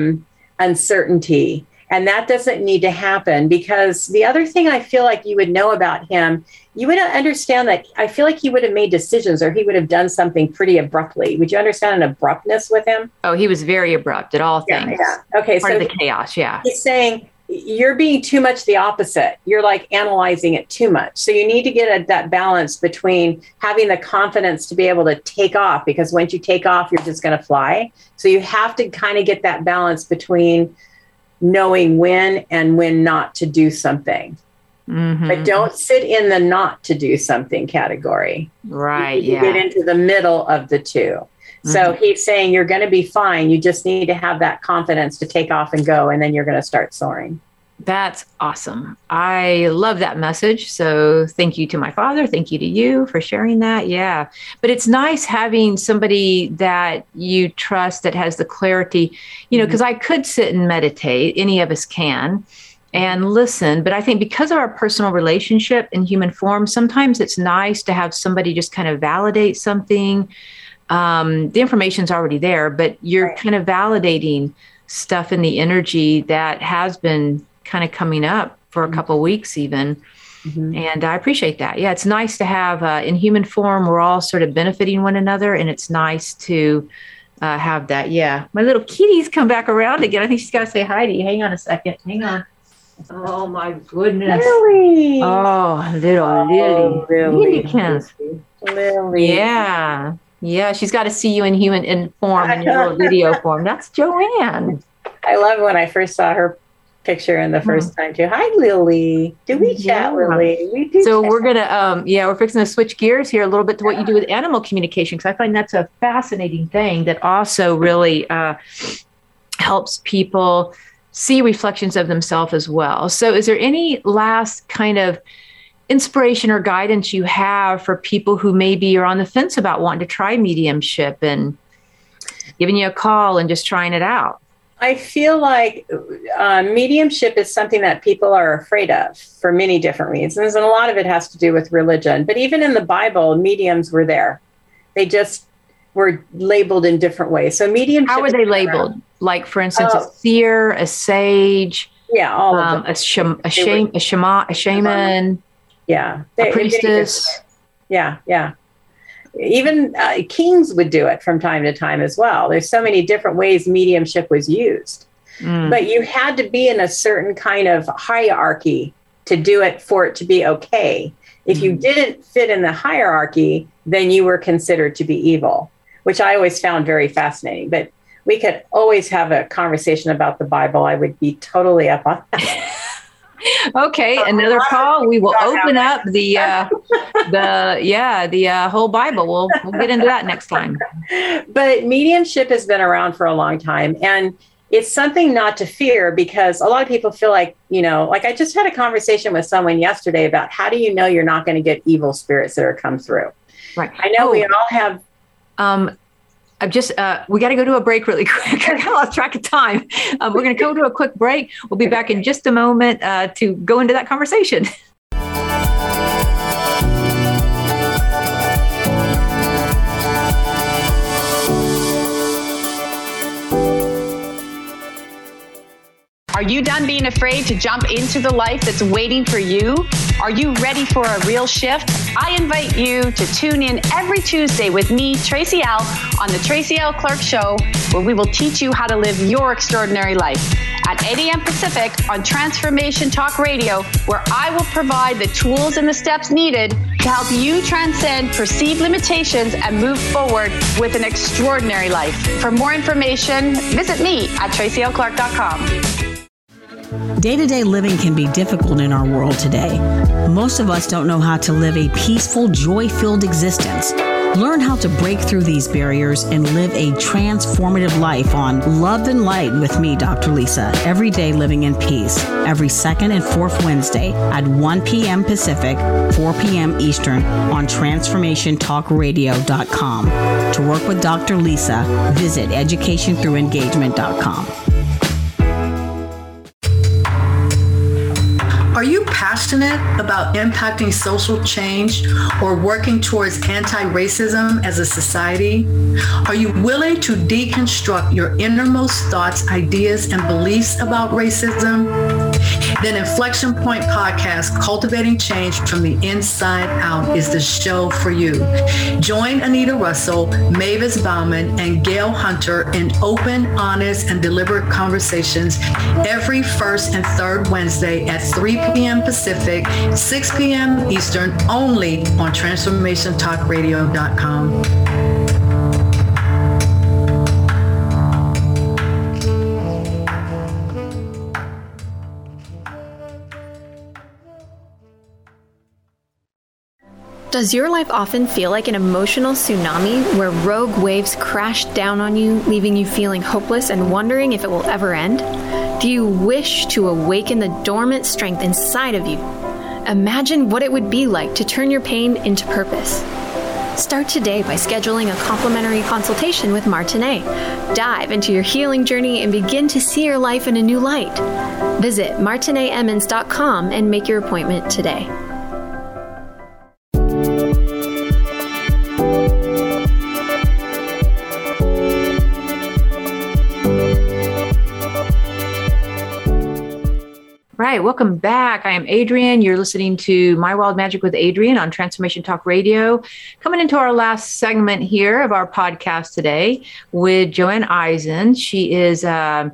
uncertainty. And that doesn't need to happen, because the other thing I feel like you would know about him, you would understand that I feel like he would have made decisions, or he would have done something pretty abruptly. Would you understand an abruptness with him? Oh, he was very abrupt at all things. Yeah. Okay. Part of the chaos. Yeah. He's saying you're being too much the opposite. You're like analyzing it too much. So you need to get that balance between having the confidence to be able to take off, because once you take off, you're just going to fly. So you have to kind of get that balance between knowing when and when not to do something. Mm-hmm. But don't sit in the not to do something category. Right. You get into the middle of the two. Mm-hmm. So he's saying you're going to be fine. You just need to have that confidence to take off and go, and then you're going to start soaring. That's awesome. I love that message. So thank you to my father. Thank you to you for sharing that. Yeah. But it's nice having somebody that you trust that has the clarity, because I could sit and meditate. Any of us can, and listen. But I think because of our personal relationship in human form, sometimes it's nice to have somebody just kind of validate something. The information's already there, but you're kind of validating stuff in the energy that has been kind of coming up for a couple of weeks even. Mm-hmm. And I appreciate that. Yeah, it's nice to have in human form, we're all sort of benefiting one another, and it's nice to have that. Yeah, my little kitty's come back around again. I think she's got to say hi to you. Hang on a second. Hang on. Oh my goodness. Lily. Oh, little Lily. Lily. Yeah. Yeah, she's got to see you in human form, in your little video form. That's Joanne. I love when I first saw her picture in the first time too. Hi, Lily. Do we chat, Lily? We do. So chat. we're gonna, we're fixing to switch gears here a little bit to what you do with animal communication, because I find that's a fascinating thing that also really helps people see reflections of themselves as well. So, is there any last kind of inspiration or guidance you have for people who maybe are on the fence about wanting to try mediumship and giving you a call and just trying it out? I feel like mediumship is something that people are afraid of for many different reasons. And a lot of it has to do with religion. But even in the Bible, mediums were there. They just were labeled in different ways. So mediumship. How were they labeled? Like, for instance, a seer, a sage. Yeah, all of them. A shaman. Yeah. A priestess. Yeah. Even kings would do it from time to time as well. There's so many different ways mediumship was used. But you had to be in a certain kind of hierarchy to do it for it to be okay. If you didn't fit in the hierarchy, then you were considered to be evil, which I always found very fascinating. But we could always have a conversation about the Bible. I would be totally up on that. Okay, another call. We will open up the whole Bible. We'll get into that next time. But mediumship has been around for a long time, and it's something not to fear, because a lot of people feel like, like I just had a conversation with someone yesterday about how do you know you're not going to get evil spirits that are come through. Right. I know we all have. I've just, we got to go to a break really quick. I got lost track of time. We're going to go to a quick break. We'll be back in just a moment to go into that conversation. Are you done being afraid to jump into the life that's waiting for you? Are you ready for a real shift? I invite you to tune in every Tuesday with me, Tracy L., on the Tracy L. Clark Show, where we will teach you how to live your extraordinary life. At 8 a.m. Pacific on Transformation Talk Radio, where I will provide the tools and the steps needed to help you transcend perceived limitations and move forward with an extraordinary life. For more information, visit me at tracylclark.com. Day-to-day living can be difficult in our world today. Most of us don't know how to live a peaceful, joy-filled existence. Learn how to break through these barriers and live a transformative life on Love and Light with me, Dr. Lisa, Every Day Living in Peace, every second and fourth Wednesday at 1 p.m. Pacific, 4 p.m. Eastern on TransformationTalkRadio.com. To work with Dr. Lisa, visit EducationThroughEngagement.com. Are you passionate about impacting social change or working towards anti-racism as a society? Are you willing to deconstruct your innermost thoughts, ideas, and beliefs about racism? Then Inflection Point Podcast, Cultivating Change from the Inside Out, is the show for you. Join Anita Russell, Mavis Bauman, and Gail Hunter in open, honest, and deliberate conversations every first and third Wednesday at 3 p.m. Pacific, 6 p.m. Eastern, only on TransformationTalkRadio.com. Does your life often feel like an emotional tsunami where rogue waves crash down on you, leaving you feeling hopeless and wondering if it will ever end? Do you wish to awaken the dormant strength inside of you? Imagine what it would be like to turn your pain into purpose. Start today by scheduling a complimentary consultation with Martinet. Dive into your healing journey and begin to see your life in a new light. Visit martinetemmons.com and make your appointment today. Right. Welcome back. I am Adrienne. You're listening to My Wild Magic with Adrienne on Transformation Talk Radio. Coming into our last segment here of our podcast today with Joanne Eisen. She has a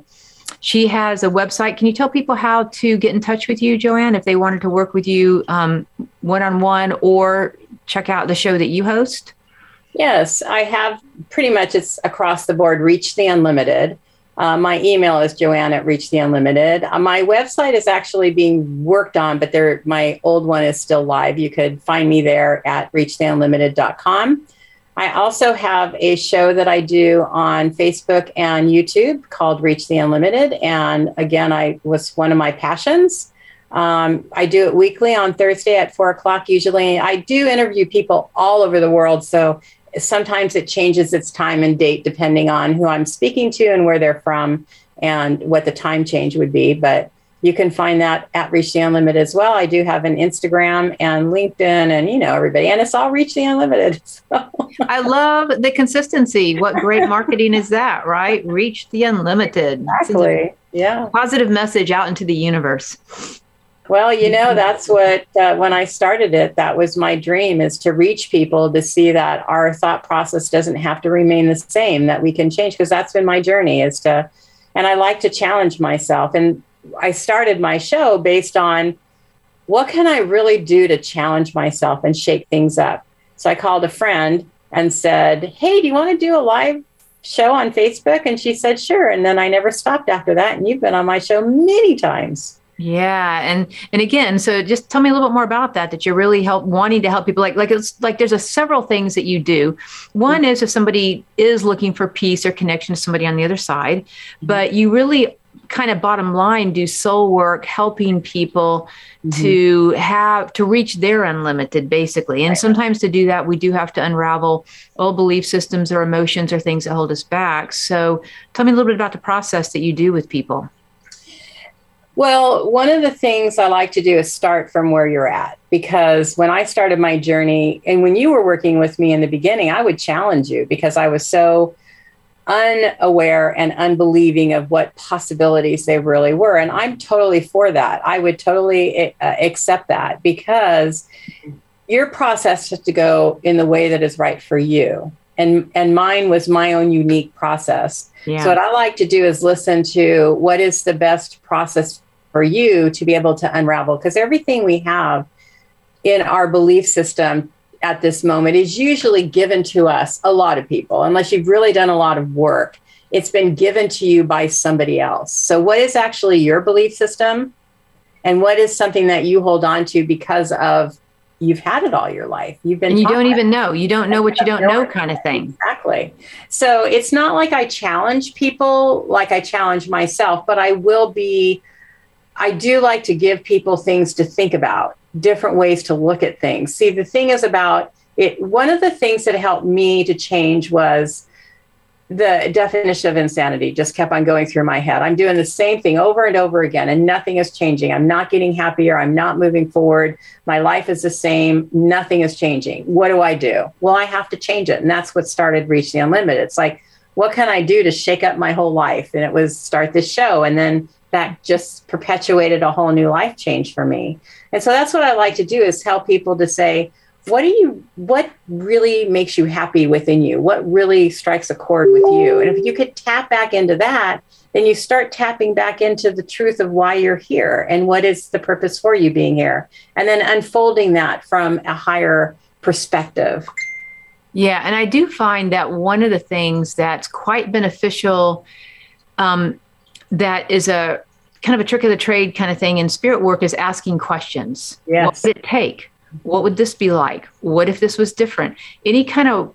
website. Can you tell people how to get in touch with you, Joanne, if they wanted to work with you one-on-one or check out the show that you host? Yes, I have pretty much, it's across the board, Reach the Unlimited. My email is joanne@reachtheunlimited. My website is actually being worked on, but my old one is still live. You could find me there at reachtheunlimited.com. I also have a show that I do on Facebook and YouTube called Reach the Unlimited. And again, I was one of my passions. I do it weekly on Thursday at 4:00 usually. I do interview people all over the world. So sometimes it changes its time and date depending on who I'm speaking to and where they're from and what the time change would be. But you can find that at Reach the Unlimited as well. I do have an Instagram and LinkedIn and, everybody. And it's all Reach the Unlimited. So. I love the consistency. What great marketing is that, right? Reach the Unlimited. Exactly. Yeah. Positive message out into the universe. Well, that's what, when I started it, that was my dream, is to reach people to see that our thought process doesn't have to remain the same, that we can change, because that's been my journey and I like to challenge myself. And I started my show based on what can I really do to challenge myself and shake things up? So I called a friend and said, hey, do you want to do a live show on Facebook? And she said, sure. And then I never stopped after that. And you've been on my show many times. Yeah. And again, so just tell me a little bit more about that you're really wanting to help people. Like it's like there's several things that you do. One is if somebody is looking for peace or connection to somebody on the other side, but you really kind of bottom line do soul work, helping people to reach their unlimited, basically. And sometimes to do that, we do have to unravel old belief systems or emotions or things that hold us back. So tell me a little bit about the process that you do with people. Well, one of the things I like to do is start from where you're at, because when I started my journey and when you were working with me in the beginning, I would challenge you because I was so unaware and unbelieving of what possibilities they really were. And I'm totally for that. I would totally accept that, because your process has to go in the way that is right for you. And mine was my own unique process. Yeah. So what I like to do is listen to what is the best process for you to be able to unravel, because everything we have in our belief system at this moment is usually given to us, a lot of people, unless you've really done a lot of work, it's been given to you by somebody else. So what is actually your belief system, and what is something that you hold on to because of you've had it all your life. You've been, and you don't even know. You don't know what you don't know, kind of thing. Exactly. So it's not like I challenge people like I challenge myself, but I do like to give people things to think about, different ways to look at things. See, the thing is about it. One of the things that helped me to change was the definition of insanity just kept on going through my head. I'm doing the same thing over and over again, and nothing is changing. I'm not getting happier. I'm not moving forward. My life is the same. Nothing is changing. What do I do? Well, I have to change it. And that's what started Reach the Unlimited. It's like, what can I do to shake up my whole life? And it was start this show. And then that just perpetuated a whole new life change for me. And so that's what I like to do, is help people to say, what really makes you happy within you? What really strikes a chord with you? And if you could tap back into that, then you start tapping back into the truth of why you're here and what is the purpose for you being here. And then unfolding that from a higher perspective. Yeah. And I do find that one of the things that's quite beneficial, that is a kind of a trick of the trade kind of thing in spirit work, is asking questions. Yes. What would it take? What would this be like? What if this was different? Any kind of,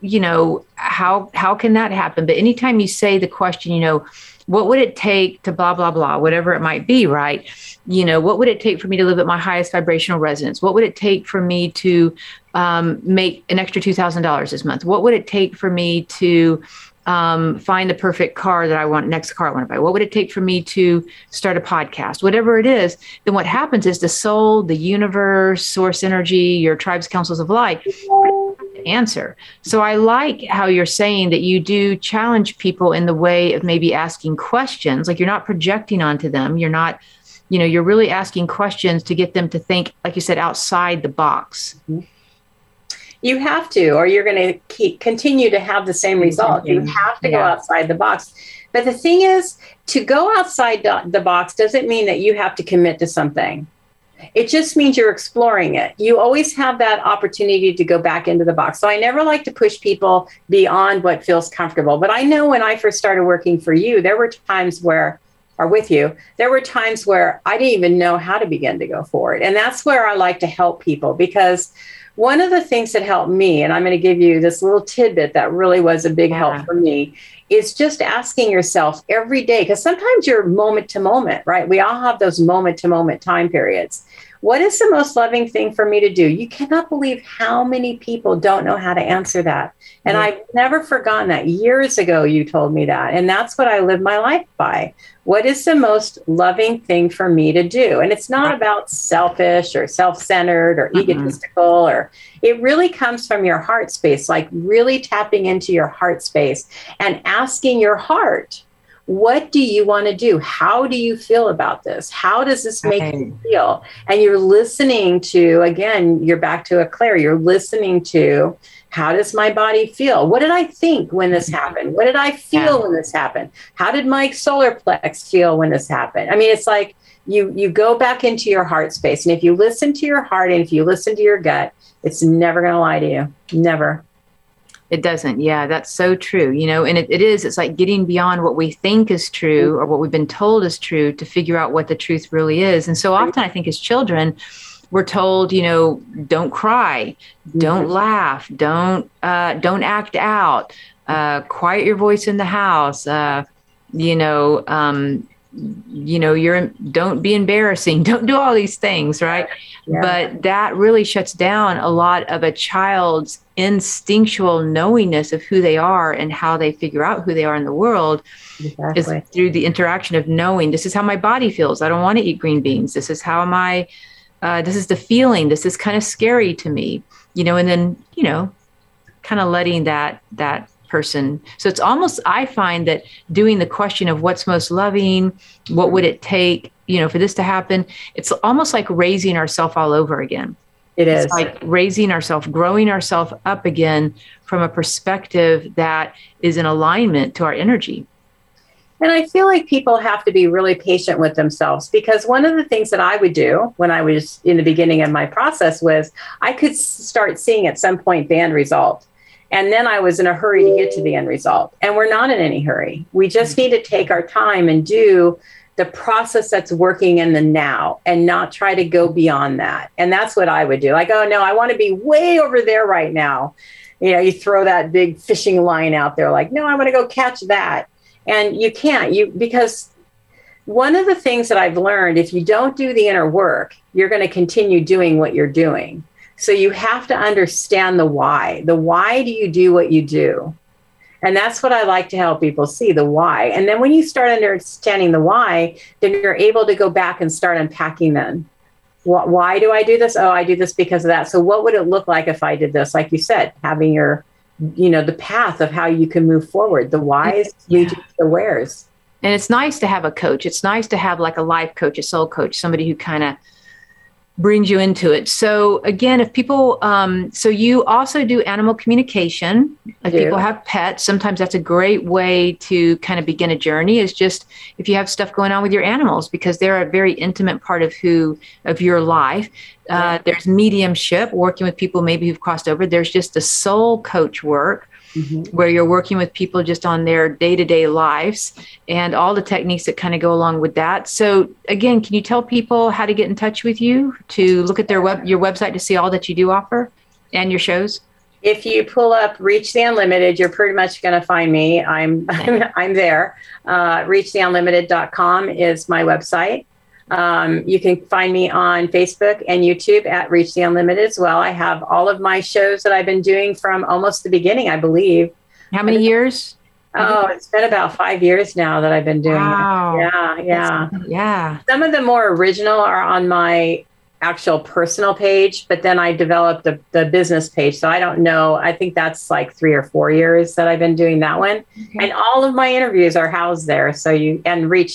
how can that happen? But anytime you say the question, what would it take to blah, blah, blah, whatever it might be, right? What would it take for me to live at my highest vibrational resonance? What would it take for me to make an extra $2,000 this month? What would it take for me to find the perfect car that I want, next car I want to buy? What would it take for me to start a podcast? Whatever it is, then what happens is the soul, the universe, source energy, your tribes, councils of light answer. So I like how you're saying that you do challenge people in the way of maybe asking questions. Like, you're not projecting onto them. You're not, you're really asking questions to get them to think, like you said, outside the box. Mm-hmm. You have to, or you're going to continue to have the same result. You have to go outside the box. But the thing is, to go outside the box doesn't mean that you have to commit to something. It just means you're exploring it. You always have that opportunity to go back into the box. So I never like to push people beyond what feels comfortable. But I know when I first started working for you, there were times where, or with you, there were times where I didn't even know how to begin to go forward. And that's where I like to help people, because one of the things that helped me, and I'm going to give you this little tidbit that really was a big help for me, is just asking yourself every day, because sometimes you're moment to moment, right? We all have those moment to moment time periods. What is the most loving thing for me to do? You cannot believe how many people don't know how to answer that. And I've never forgotten that. Years ago, you told me that. And that's what I live my life by. What is the most loving thing for me to do? And it's not about selfish or self-centered or egotistical, or it really comes from your heart space, like really tapping into your heart space and asking your heart, what do you want to do? How do you feel about this? How does this make you feel? And you're listening to, again, you're back to a Claire, you're listening to, how does my body feel? What did I think when this happened? What did I feel when this happened? How did my solar plex feel when this happened? I mean, it's like you go back into your heart space. And if you listen to your heart and if you listen to your gut, it's never going to lie to you. Never. It doesn't. Yeah, that's so true. And it's like getting beyond what we think is true or what we've been told is true to figure out what the truth really is. And so often I think as children, we're told, don't cry, don't laugh, don't act out, quiet your voice in the house, don't be embarrassing, don't do all these things, right? Yeah. But that really shuts down a lot of a child's instinctual knowingness of who they are and how they figure out who they are in the world. Is through the interaction of knowing, this is how my body feels. I don't want to eat green beans. This is how this is the feeling. This is kind of scary to me, and then, kind of letting that person. So it's almost, I find that doing the question of what's most loving, what would it take, for this to happen, it's almost like raising ourselves all over again. It is. It's like raising ourselves, growing ourselves up again from a perspective that is in alignment to our energy. And I feel like people have to be really patient with themselves, because one of the things that I would do when I was in the beginning of my process was I could start seeing at some point the end result. And then I was in a hurry to get to the end result. And we're not in any hurry. We just need to take our time and do the process that's working in the now and not try to go beyond that. And that's what I would do. Like, oh no, I want to be way over there right now. You know, you throw that big fishing line out there, like, no, I want to go catch that. And you can't, because one of the things that I've learned, if you don't do the inner work, you're going to continue doing what you're doing. So you have to understand the why. The why do you do what you do? And that's what I like to help people see, the why. And then when you start understanding the why, then you're able to go back and start unpacking them. Why do I do this? Oh, I do this because of that. So what would it look like if I did this? Like you said, having your, the path of how you can move forward. The whys lead you to the wheres. And it's nice to have a coach. It's nice to have like a life coach, a soul coach, somebody who kind of brings you into it. So again, if people, so you also do animal communication. If people have pets, sometimes that's a great way to kind of begin a journey, is just if you have stuff going on with your animals, because they're a very intimate part of your life. There's mediumship, working with people maybe who've crossed over. There's just the soul coach work, where you're working with people just on their day-to-day lives and all the techniques that kind of go along with that. So again, can you tell people how to get in touch with you, to look at your website to see all that you do offer and your shows? If you pull up Reach the Unlimited, you're pretty much going to find me. I'm there. ReachTheUnlimited.com is my website. You can find me on Facebook and YouTube at Reach the Unlimited as well. I have all of my shows that I've been doing from almost the beginning, I believe. How many years? Oh, it's been about 5 years now that I've been doing it. Yeah. Some of the more original are on my actual personal page, but then I developed the business page. So I don't know. I think that's like 3 or 4 years that I've been doing that one. Okay. And all of my interviews are housed there. So Reach,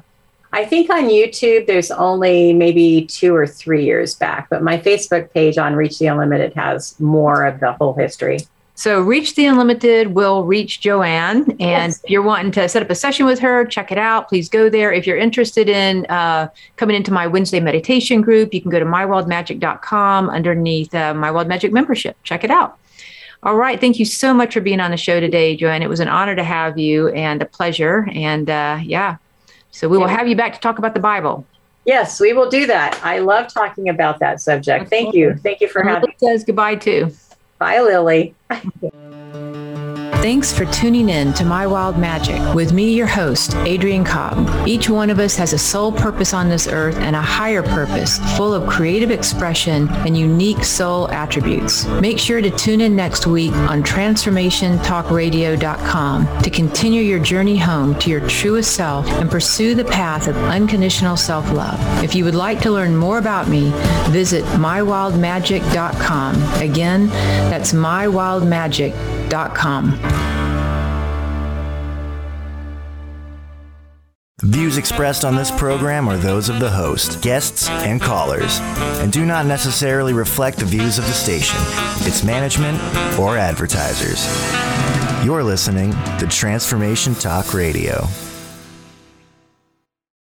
I think on YouTube, there's only maybe 2 or 3 years back, but my Facebook page on Reach the Unlimited has more of the whole history. So Reach the Unlimited will reach Joanne, and if you're wanting to set up a session with her, check it out. Please go there. If you're interested in coming into my Wednesday meditation group, you can go to mywildmagic.com underneath My Wild Magic membership. Check it out. All right. Thank you so much for being on the show today, Joanne. It was an honor to have you and a pleasure. And so we will have you back to talk about the Bible. Yes, we will do that. I love talking about that subject. Thank you. Thank you for having me. Says goodbye too. Bye, Lily. Thanks for tuning in to My Wild Magic with me, your host, Adrienne Cobb. Each one of us has a soul purpose on this earth and a higher purpose full of creative expression and unique soul attributes. Make sure to tune in next week on TransformationTalkRadio.com to continue your journey home to your truest self and pursue the path of unconditional self-love. If you would like to learn more about me, visit mywildmagic.com. Again, that's mywildmagic.com. The views expressed on this program are those of the host, guests, and callers, and do not necessarily reflect the views of the station, its management, or advertisers. You're listening to Transformation Talk Radio.